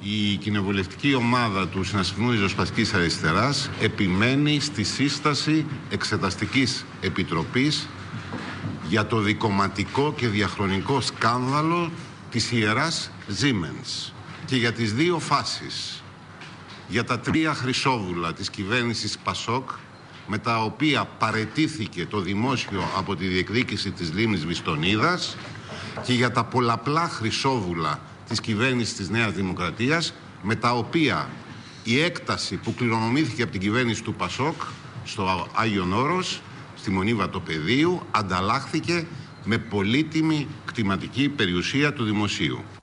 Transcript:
Η κοινοβουλευτική ομάδα του Συνασπισμού Ριζοσπαστικής Αριστεράς επιμένει στη σύσταση εξεταστικής επιτροπής για το δικομματικό και διαχρονικό σκάνδαλο της Ιεράς Siemens και για τις δύο φάσεις, για τα 3 χρυσόβουλα της κυβέρνησης Πασόκ, με τα οποία παραιτήθηκε το δημόσιο από τη διεκδίκηση της λίμνης Βιστονίδας, και για τα πολλαπλά χρυσόβουλα της κυβέρνησης της Νέας Δημοκρατίας, με τα οποία η έκταση που κληρονομήθηκε από την κυβέρνηση του Πασόκ στο Άγιον Όρος, στη Μονή Βατοπεδίου, ανταλλάχθηκε με πολύτιμη κτηματική περιουσία του δημοσίου.